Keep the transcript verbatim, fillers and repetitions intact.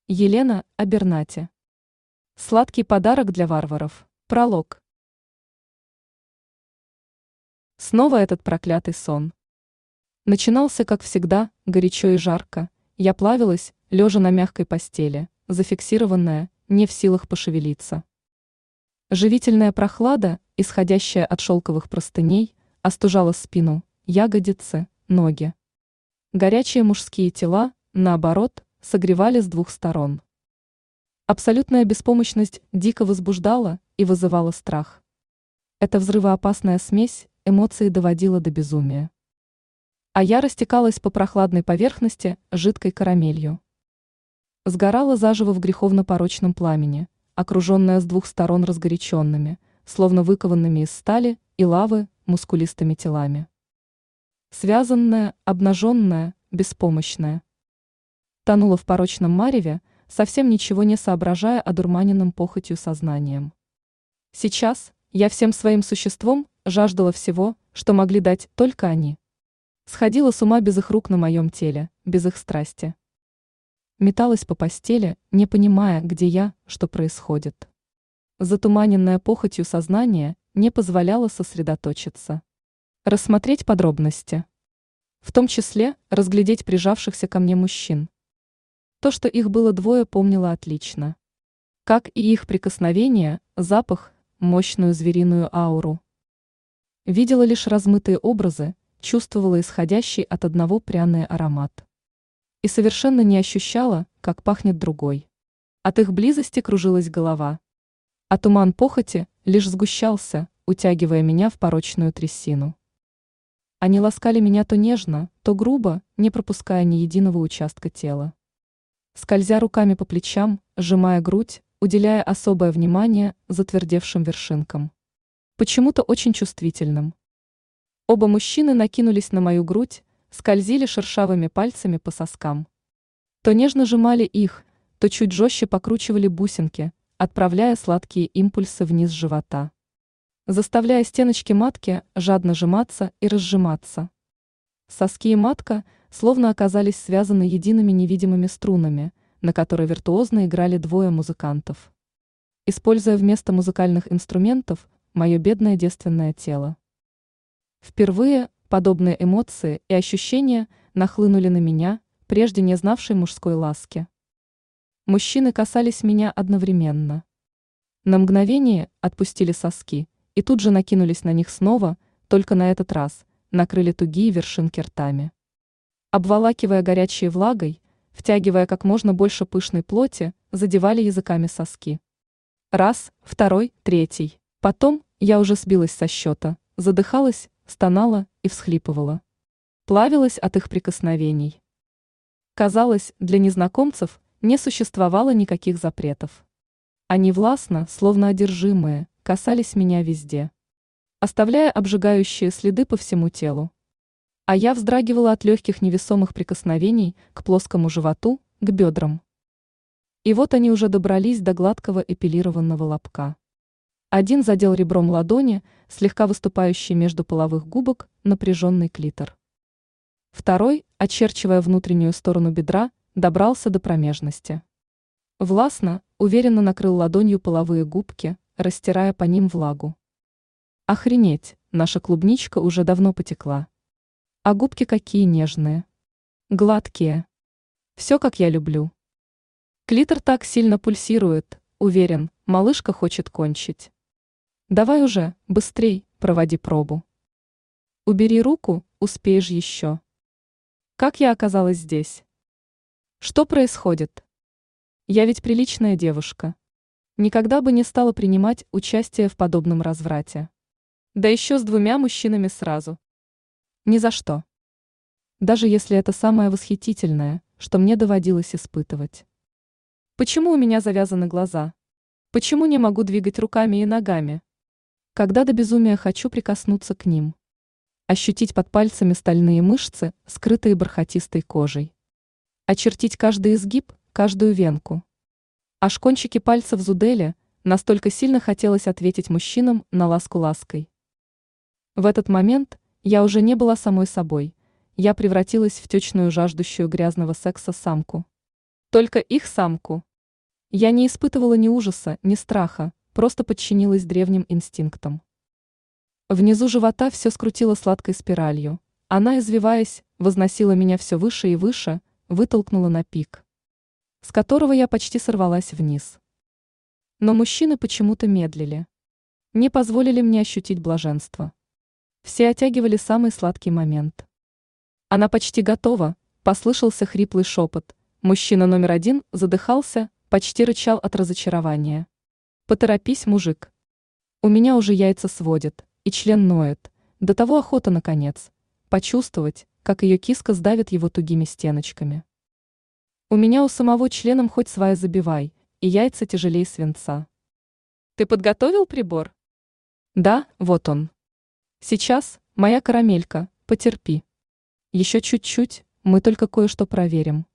Елена Абернати. Сладкий подарок для варваров. Пролог. Снова этот проклятый сон. Начинался, как всегда, горячо и жарко. Я плавилась, лежа на мягкой постели, зафиксированная, не в силах пошевелиться. Живительная прохлада, исходящая от шелковых простыней, остужала спину, ягодицы, ноги. Горячие мужские тела, наоборот, согревали с двух сторон. Абсолютная беспомощность дико возбуждала и вызывала страх. Эта взрывоопасная смесь эмоций доводила до безумия. А я растекалась по прохладной поверхности жидкой карамелью. Сгорала заживо в греховно-порочном пламени, окруженная с двух сторон разгоряченными, словно выкованными из стали и лавы, мускулистыми телами. Связанная, обнаженная, беспомощная. Тонула в порочном мареве, совсем ничего не соображая одурманенным похотью сознанием. Сейчас я всем своим существом жаждала всего, что могли дать только они. Сходила с ума без их рук на моем теле, без их страсти. Металась по постели, не понимая, где я, что происходит. Затуманенное похотью сознание не позволяло сосредоточиться. Рассмотреть подробности. В том числе разглядеть прижавшихся ко мне мужчин. То, что их было двое, помнила отлично. Как и их прикосновение, запах, мощную звериную ауру. Видела лишь размытые образы, чувствовала исходящий от одного пряный аромат. И совершенно не ощущала, как пахнет другой. От их близости кружилась голова. А туман похоти лишь сгущался, утягивая меня в порочную трясину. Они ласкали меня то нежно, то грубо, не пропуская ни единого участка тела. Скользя руками по плечам, сжимая грудь, уделяя особое внимание затвердевшим вершинкам. Почему-то очень чувствительным. Оба мужчины накинулись на мою грудь, скользили шершавыми пальцами по соскам. То нежно сжимали их, то чуть жестче покручивали бусинки, отправляя сладкие импульсы вниз живота. Заставляя стеночки матки жадно сжиматься и разжиматься. Соски и матка словно оказались связаны едиными невидимыми струнами, на которые виртуозно играли двое музыкантов. Используя вместо музыкальных инструментов мое бедное девственное тело. Впервые подобные эмоции и ощущения нахлынули на меня, прежде не знавшей мужской ласки. Мужчины касались меня одновременно. На мгновение отпустили соски и тут же накинулись на них снова, только на этот раз накрыли тугие вершинки ртами. Обволакивая горячей влагой, втягивая как можно больше пышной плоти, задевали языками соски. Раз, второй, третий. Потом я уже сбилась со счета, задыхалась, стонала и всхлипывала. Плавилась от их прикосновений. Казалось, для незнакомцев не существовало никаких запретов. Они властно, словно одержимые, касались меня везде, оставляя обжигающие следы по всему телу. А я вздрагивала от легких невесомых прикосновений к плоскому животу, к бедрам. И вот они уже добрались до гладкого эпилированного лобка. Один задел ребром ладони, слегка выступающий между половых губок, напряженный клитор. Второй, очерчивая внутреннюю сторону бедра, добрался до промежности. Властно, уверенно накрыл ладонью половые губки, растирая по ним влагу. Охренеть, наша клубничка уже давно потекла. А губки какие нежные. Гладкие. Все, как я люблю. Клитор так сильно пульсирует, уверен, малышка хочет кончить. Давай уже, быстрей, проводи пробу. Убери руку, успеешь еще. Как я оказалась здесь? Что происходит? Я ведь приличная девушка. Никогда бы не стала принимать участие в подобном разврате. Да еще с двумя мужчинами сразу. Ни за что. Даже если это самое восхитительное, что мне доводилось испытывать. Почему у меня завязаны глаза? Почему не могу двигать руками и ногами? Когда до безумия хочу прикоснуться к ним. Ощутить под пальцами стальные мышцы, скрытые бархатистой кожей. Очертить каждый изгиб, каждую венку. Аж кончики пальцев зудели, настолько сильно хотелось ответить мужчинам на ласку лаской. В этот момент я уже не была самой собой, я превратилась в течную жаждущую грязного секса самку. только их самку. Я не испытывала ни ужаса, ни страха, просто подчинилась древним инстинктам. Внизу живота все скрутило сладкой спиралью. Она, извиваясь, возносила меня все выше и выше, вытолкнула на пик, с которого я почти сорвалась вниз. Но мужчины почему-то медлили. Не позволили мне ощутить блаженство. Все оттягивали самый сладкий момент. Она почти готова, послышался хриплый шепот. Мужчина номер один задыхался, почти рычал от разочарования. Поторопись, мужик. У меня уже яйца сводит, и член ноет. До того охота, наконец, почувствовать, как ее киска сдавит его тугими стеночками. У меня у самого членом хоть свая забивай, и яйца тяжелее свинца. Ты подготовил прибор? Да, вот он. Сейчас, моя карамелька, потерпи. Еще чуть-чуть, мы только кое-что проверим.